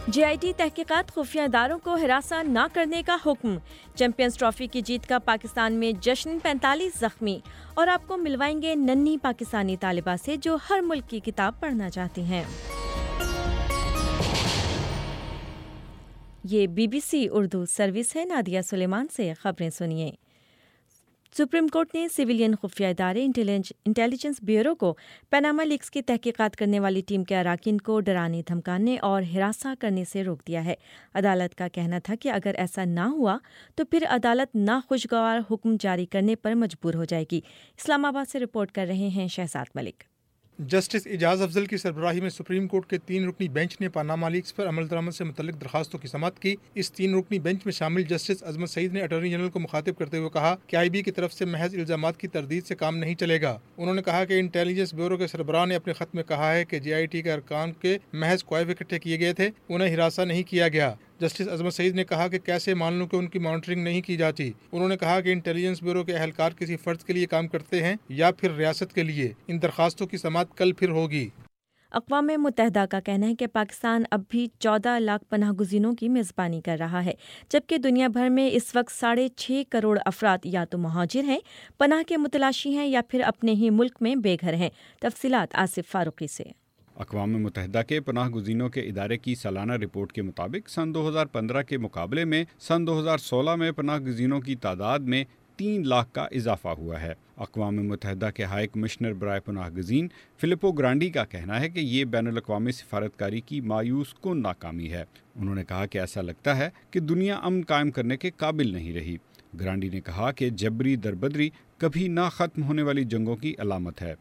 JIT تحقیقات خفیہ اداروں کو ہراساں نہ کرنے کا حکم. چیمپئنز ٹرافی کی جیت کا پاکستان میں جشن. 45 زخمی. اور آپ کو ملوائیں گے ننھی پاکستانی طالبہ سے جو ہر ملک کی کتاب پڑھنا چاہتی ہیں. یہ BBC اردو سروس ہے. نادیہ سلیمان سے خبریں سنیے. سپریم کورٹ نے سویلین خفیہ ادارے انٹیلیجنس بیورو کو پاناما لیکس کی تحقیقات کرنے والی ٹیم کے اراکین کو ڈرانے دھمکانے اور ہراساں کرنے سے روک دیا ہے. عدالت کا کہنا تھا کہ اگر ایسا نہ ہوا تو پھر عدالت ناخوشگوار حکم جاری کرنے پر مجبور ہو جائے گی. اسلام آباد سے رپورٹ کر رہے ہیں شہزاد ملک. جسٹس اعجاز افضل کی سربراہی میں سپریم کورٹ کے 3 رکنی بینچ نے پاناما لیکس پر عمل درآمد سے متعلق درخواستوں کی سماعت کی. اس 3 رکنی بینچ میں شامل جسٹس عظمت سعید نے اٹارنی جنرل کو مخاطب کرتے ہوئے کہا کہ IB کی طرف سے محض الزامات کی تردید سے کام نہیں چلے گا. انہوں نے کہا کہ انٹیلیجنس بیورو کے سربراہ نے اپنے خط میں کہا ہے کہ JIT کے ارکان کے محض کوائف اکٹھے کیے گئے تھے, انہیں ہراساں نہیں کیا گیا. جسٹس عظمت سعید نے کہا کہ کیسے مان لوں کہ ان کی مانیٹرنگ نہیں کی جاتی. انہوں نے کہا کہ انٹیلیجنس بیورو کے اہلکار کسی فرد کے لیے کام کرتے ہیں یا پھر ریاست کے لیے. ان درخواستوں کی سماعت کل پھر ہوگی. اقوام متحدہ کا کہنا ہے کہ پاکستان اب بھی 14 لاکھ پناہ گزینوں کی میزبانی کر رہا ہے, جبکہ دنیا بھر میں اس وقت 6.5 کروڑ افراد یا تو مہاجر ہیں, پناہ کے متلاشی ہیں یا پھر اپنے ہی ملک میں بے گھر ہیں. تفصیلات آصف فاروقی سے. اقوام متحدہ کے پناہ گزینوں کے ادارے کی سالانہ رپورٹ کے مطابق سن 2015 کے مقابلے میں سن 2016 میں پناہ گزینوں کی تعداد میں 3 لاکھ کا اضافہ ہوا ہے. اقوام متحدہ کے ہائی کمشنر برائے پناہ گزین فلپو گرانڈی کا کہنا ہے کہ یہ بین الاقوامی سفارتکاری کی مایوس کن ناکامی ہے. انہوں نے کہا کہ ایسا لگتا ہے کہ دنیا امن قائم کرنے کے قابل نہیں رہی. گرانڈی نے کہا کہ جبری دربدری کبھی نہ ختم ہونے والی جنگوں کی علامت ہے.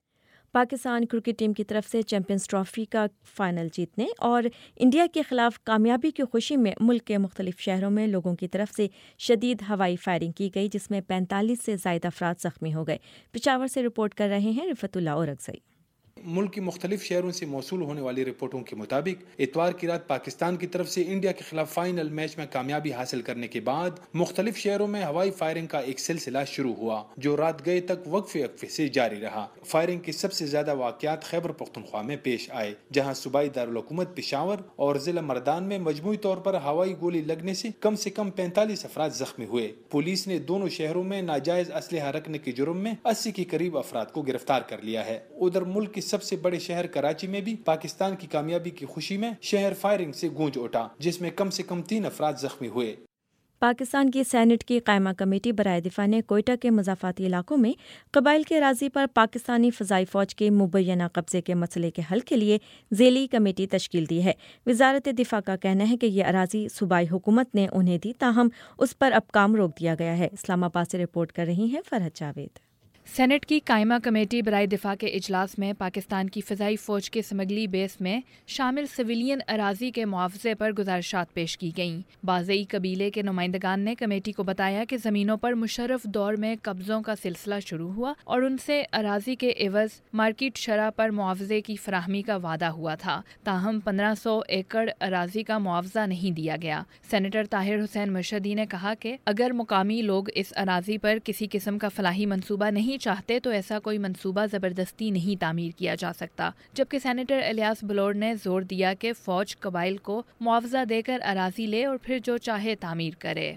پاکستان کرکٹ ٹیم کی طرف سے چیمپئنز ٹرافی کا فائنل جیتنے اور انڈیا کے خلاف کامیابی کی خوشی میں ملک کے مختلف شہروں میں لوگوں کی طرف سے شدید ہوائی فائرنگ کی گئی, جس میں 45 سے زائد افراد زخمی ہو گئے. پشاور سے رپورٹ کر رہے ہیں رفعت اللہ اورگزئی. ملک کی مختلف شہروں سے موصول ہونے والی رپورٹوں کے مطابق اتوار کی رات پاکستان کی طرف سے انڈیا کے خلاف فائنل میچ میں کامیابی حاصل کرنے کے بعد مختلف شہروں میں ہوائی فائرنگ کا ایک سلسلہ شروع ہوا جو رات گئے تک وقفے سے جاری رہا. فائرنگ کے سب سے زیادہ واقعات خیبر پختونخوا میں پیش آئے, جہاں صوبائی دارالحکومت پشاور اور ضلع مردان میں مجموعی طور پر ہوائی گولی لگنے سے کم 45 افراد زخمی ہوئے. پولیس نے دونوں شہروں میں ناجائز اسلحہ رکھنے کے جرم میں 80 کے قریب افراد کو گرفتار کر لیا ہے. ادھر ملک کے سب سے بڑے شہر کراچی میں بھی پاکستان کی کامیابی کی خوشی میں شہر فائرنگ سے گونج اٹھا, جس میں کم 3 افراد زخمی ہوئے. پاکستان کی سینٹ کی قائمہ کمیٹی برائے دفاع نے کوئٹہ کے مضافاتی علاقوں میں قبائل کے اراضی پر پاکستانی فضائی فوج کے مبینہ قبضے کے مسئلے کے حل کے لیے ذیلی کمیٹی تشکیل دی ہے. وزارت دفاع کا کہنا ہے کہ یہ اراضی صوبائی حکومت نے انہیں دی, تاہم اس پر اب کام روک دیا گیا ہے. اسلام آباد سے رپورٹ کر رہی ہیں فرحت جاوید. سینٹ کی قائمہ کمیٹی برائے دفاع کے اجلاس میں پاکستان کی فضائی فوج کے سمگلی بیس میں شامل سویلین اراضی کے معاوضے پر گزارشات پیش کی گئیں. بازئی قبیلے کے نمائندگان نے کمیٹی کو بتایا کہ زمینوں پر مشرف دور میں قبضوں کا سلسلہ شروع ہوا اور ان سے اراضی کے عوض مارکیٹ شرح پر معاوضے کی فراہمی کا وعدہ ہوا تھا, تاہم 1500 ایکڑ اراضی کا معاوضہ نہیں دیا گیا. سینیٹر طاہر حسین مرشدی نے کہا کہ اگر مقامی لوگ اس اراضی پر کسی قسم کا فلاحی منصوبہ نہیں چاہتے تو ایسا کوئی منصوبہ زبردستی نہیں تعمیر کیا جا سکتا. جبکہ سینیٹر الیاس بلوڑ نے زور دیا کہ فوج قبائل کو معاوضہ دے کر اراضی لے اور پھر جو چاہے تعمیر کرے.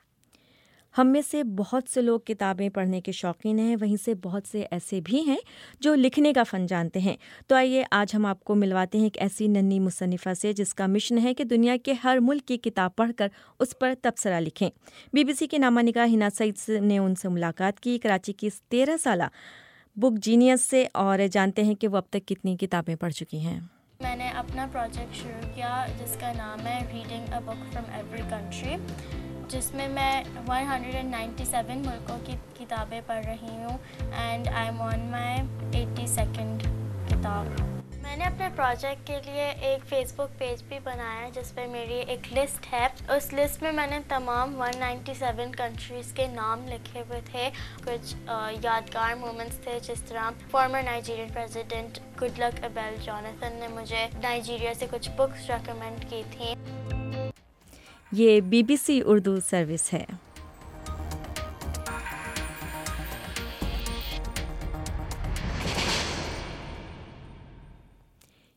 ہم میں سے بہت سے لوگ کتابیں پڑھنے کے شوقین ہیں, وہیں سے بہت سے ایسے بھی ہیں جو لکھنے کا فن جانتے ہیں. تو آئیے آج ہم آپ کو ملواتے ہیں ایک ایسی ننھی مصنفہ سے جس کا مشن ہے کہ دنیا کے ہر ملک کی کتاب پڑھ کر اس پر تبصرہ لکھیں. BBC کے نامہ نگار ہنا سعید نے ان سے ملاقات کی, کراچی کی 13 سالہ بک جینیس سے, اور جانتے ہیں کہ وہ اب تک کتنی کتابیں پڑھ چکی ہیں. میں نے اپنا پروجیکٹ شروع کیا جس کا نام ہے reading a book from every country, جس میں 197 ملکوں کی کتابیں پڑھ رہی ہوں and I am on my 82nd کتاب. میں نے اپنے پروجیکٹ کے لیے ایک فیس بک پیج بھی بنایا ہے جس پہ میری ایک لسٹ ہے. اس لسٹ میں میں نے تمام 197 کنٹریز کے نام لکھے ہوئے تھے. کچھ یادگار مومنٹس تھے, جس طرح former Nigerian president Goodluck Ebele Jonathan نے مجھے نائجیریا سے کچھ بکس ریکمینڈ کی تھیں. یہ BBC اردو سروس ہے.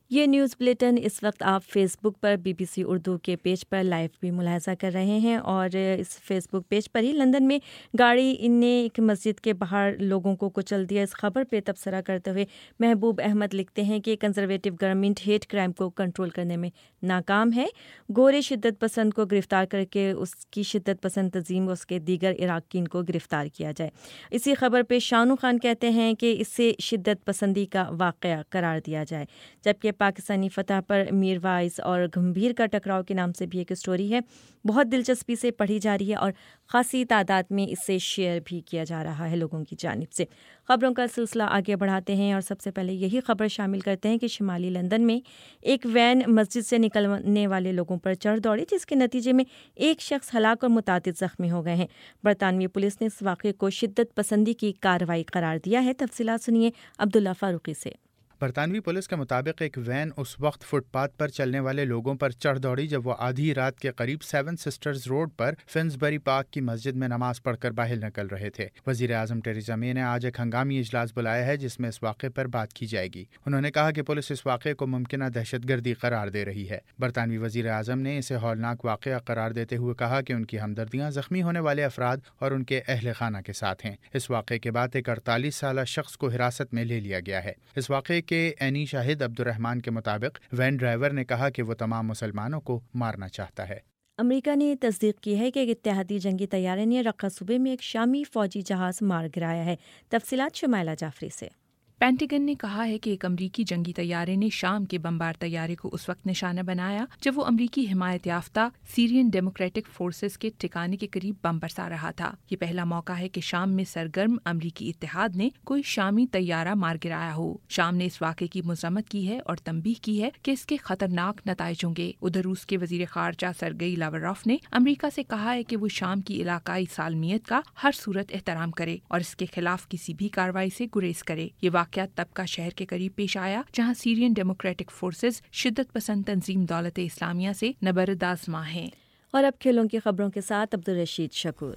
یہ نیوز بلیٹن اس وقت آپ فیس بک پر BBC اردو کے پیج پر لائیو بھی ملاحظہ کر رہے ہیں، اور اس فیس بک پیج پر ہی لندن میں گاڑی نے ایک مسجد کے باہر لوگوں کو کچل دیا۔ اس خبر پہ تبصرہ کرتے ہوئے محبوب احمد لکھتے ہیں کہ کنزرویٹو گورنمنٹ ہیٹ کرائم کو کنٹرول کرنے میں ناکام ہے۔ گورے شدت پسند کو گرفتار کر کے اس کی شدت پسند تنظیم اور اس کے دیگر اراکین کو گرفتار کیا جائے۔ اسی خبر پہ شانو خان کہتے ہیں کہ اسے شدت پسندی کا واقعہ قرار دیا جائے، جبکہ پاکستانی فتح پر میر وائز اور گمبھیر کا ٹکراؤ کے نام سے بھی ایک اسٹوری ہے، بہت دلچسپی سے پڑھی جا رہی ہے اور خاصی تعداد میں اسے شیئر بھی کیا جا رہا ہے لوگوں کی جانب سے۔ خبروں کا سلسلہ آگے بڑھاتے ہیں اور سب سے پہلے یہی خبر شامل کرتے ہیں کہ شمالی لندن میں ایک وین مسجد سے نکلنے والے لوگوں پر چڑھ دوڑی، جس کے نتیجے میں ایک شخص ہلاک اور متعدد زخمی ہو گئے ہیں۔ برطانوی پولیس نے اس واقعے کو شدت پسندی کی کارروائی قرار دیا ہے۔ تفصیلات سنیے عبداللہ فاروقی سے۔ برطانوی پولیس کے مطابق ایک وین اس وقت فٹ پاتھ پر چلنے والے لوگوں پر چڑھ دوڑی جب وہ آدھی رات کے قریب سیون سسٹرز روڈ پر فنسبری پارک کی مسجد میں نماز پڑھ کر باہر نکل رہے تھے۔ وزیر اعظم ٹریزا مے نے آج ایک ہنگامی اجلاس بلایا ہے جس میں اس واقعے پر بات کی جائے گی۔ انہوں نے کہا کہ پولیس اس واقعے کو ممکنہ دہشت گردی قرار دے رہی ہے۔ برطانوی وزیر اعظم نے اسے ہولناک واقعہ قرار دیتے ہوئے کہا کہ ان کی ہمدردیاں زخمی ہونے والے افراد اور ان کے اہل خانہ کے ساتھ ہیں۔ اس واقعے کے بعد ایک 48 سالہ شخص کو حراست میں لے لیا گیا ہے۔ اس واقعے کے عینی شاہد عبد الرحمان کے مطابق وین ڈرائیور نے کہا کہ وہ تمام مسلمانوں کو مارنا چاہتا ہے۔ امریکہ نے تصدیق کی ہے کہ ایک اتحادی جنگی طیارے نے رقہ صوبے میں ایک شامی فوجی جہاز مار گرایا ہے۔ تفصیلات شمائلہ جعفری سے۔ پینٹاگن نے کہا ہے کہ ایک امریکی جنگی طیارے نے شام کے بمبار طیارے کو اس وقت نشانہ بنایا جب وہ امریکی حمایت یافتہ سیرین ڈیموکریٹک فورسز کے ٹھکانے کے قریب بم برسا رہا تھا۔ یہ پہلا موقع ہے کہ شام میں سرگرم امریکی اتحاد نے کوئی شامی طیارہ مار گرایا ہو۔ شام نے اس واقعے کی مذمت کی ہے اور تنبیہ کی ہے کہ اس کے خطرناک نتائج ہوں گے۔ ادھر روس کے وزیر خارجہ سرگئی لاوروف نے امریکہ سے کہا ہے کہ وہ شام کی علاقائی سالمیت کا ہر صورت احترام کرے اور اس کے خلاف کسی بھی کارروائی سے گریز کرے۔ یہ واقعہ طبقہ شہر کے قریب پیش آیا جہاں سیرین ڈیموکریٹک فورسز شدت پسند تنظیم دولت اسلامیہ سے نبرد آزما ہیں۔ اور اب کھیلوں کی خبروں کے ساتھ عبدالرشید شکور۔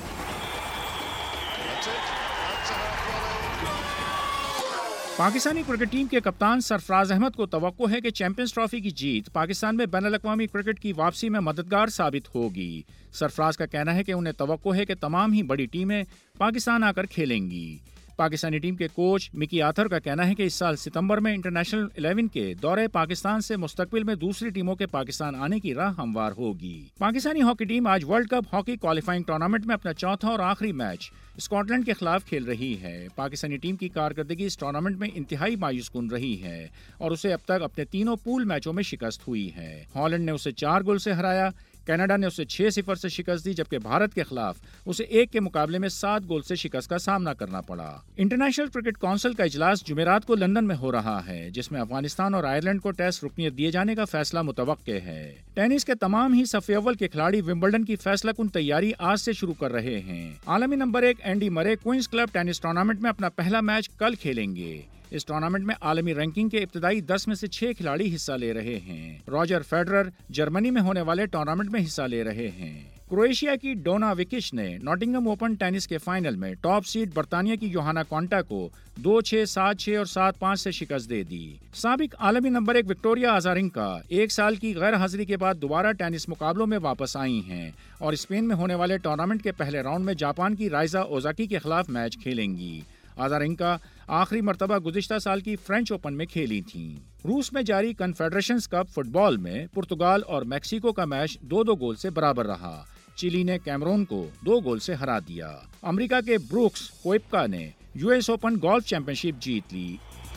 پاکستانی کرکٹ ٹیم کے کپتان سرفراز احمد کو توقع ہے کہ چیمپئنز ٹرافی کی جیت پاکستان میں بین الاقوامی کرکٹ کی واپسی میں مددگار ثابت ہوگی۔ سرفراز کا کہنا ہے کہ انہیں توقع ہے کہ تمام ہی بڑی ٹیمیں پاکستان آ کر کھیلیں گی۔ پاکستانی ٹیم کے کوچ مکی آتھر کا کہنا ہے کہ اس سال ستمبر میں انٹرنیشنل 11 کے دورے پاکستان سے مستقبل میں دوسری ٹیموں کے پاکستان آنے کی راہ ہموار ہوگی۔ پاکستانی ہاکی ٹیم آج world cup hockey qualifying tournament میں اپنا چوتھا اور آخری میچ اسکاٹ لینڈ کے خلاف کھیل رہی ہے۔ پاکستانی ٹیم کی کارکردگی اس ٹورنامنٹ میں انتہائی مایوس کن رہی ہے اور اسے اب تک اپنے تینوں پول میچوں میں شکست ہوئی ہے۔ ہالینڈ نے اسے 4 گول سے ہرایا، کینیڈا نے اسے 6-0 سے شکست دی، جبکہ بھارت کے خلاف اسے 1 کے مقابلے میں 7 گول سے شکست کا سامنا کرنا پڑا۔ انٹرنیشنل کرکٹ کونسل کا اجلاس جمعرات کو لندن میں ہو رہا ہے، جس میں افغانستان اور آئرلینڈ کو ٹیسٹ رکنیت دیے جانے کا فیصلہ متوقع ہے۔ ٹینس کے تمام ہی صف اول کے کھلاڑی ومبلڈن کی فیصلہ کن تیاری آج سے شروع کر رہے ہیں۔ عالمی number 1 Andy Murray Queen's Club tennis tournament میں اپنا پہلا میچ کل کھیلیں گے۔ اس ٹورنامنٹ میں عالمی رینکنگ کے ابتدائی 10 میں سے 6 کھلاڑی حصہ لے رہے ہیں۔ راجر فیڈرر جرمنی میں ہونے والے ٹورنامنٹ میں حصہ لے رہے ہیں۔ کروشیا کی ڈونا وکش نے ناٹنگھم اوپن ٹینس کے فائنل میں ٹاپ سیڈ برطانیہ کی یوہانا کونٹا کو 2-6, 7-6 اور 7-5 سے شکست دے دی۔ سابق عالمی نمبر 1 وکٹوریا آزارینکا 1 سال کی غیر حاضری کے بعد دوبارہ ٹینس مقابلوں میں واپس آئی ہیں اور اسپین میں ہونے والے ٹورنامنٹ کے پہلے راؤنڈ میں جاپان کی رائزا اوزاکی کے خلاف میچ کھیلیں گی۔ آزارینکا آخری مرتبہ گزشتہ سال کی فرینچ اوپن میں کھیلی تھیں۔ روس میں جاری کنفیڈریشنز کپ فٹ بال میں پرتگال اور میکسیکو کا میچ 2-2 گول سے برابر رہا۔ چلی نے کیمرون کو 2 گول سے ہرا دیا۔ امریکہ کے بروکس کوئپکا نے US Open golf championship جیت لی۔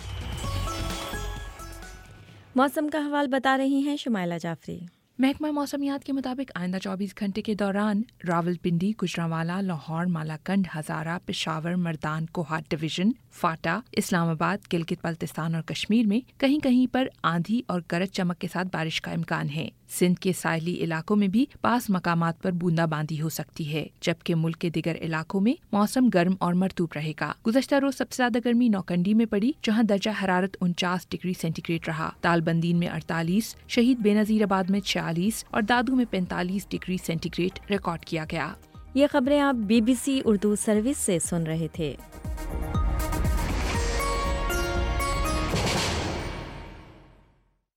موسم کا حوال بتا رہی ہیں شمائلہ جعفری۔ محکمہ موسمیات کے مطابق آئندہ 24 گھنٹے کے دوران راولپنڈی، گجرانوالہ، لاہور، مالاکنڈ، ہزارہ، پشاور، مردان، کوہاٹ ڈویژن، فاٹا، اسلام آباد، گلگت بلتستان اور کشمیر میں کہیں کہیں پر آندھی اور گرج چمک کے ساتھ بارش کا امکان ہے۔ سندھ کے ساحلی علاقوں میں بھی بعض مقامات پر بوندا باندی ہو سکتی ہے، جبکہ ملک کے دیگر علاقوں میں موسم گرم اور مرطوب رہے گا۔ گزشتہ روز سب سے زیادہ گرمی نوکنڈی میں پڑی، جہاں درجہ حرارت 49 ڈگری سینٹی گریڈ رہا۔ تالبندین میں 48، شہید بے نظیر آباد میں 46 اور دادو میں 45 ڈگری سینٹی گریڈ ریکارڈ کیا گیا۔ یہ خبریں آپ BBC اردو سروس سے سن رہے تھے۔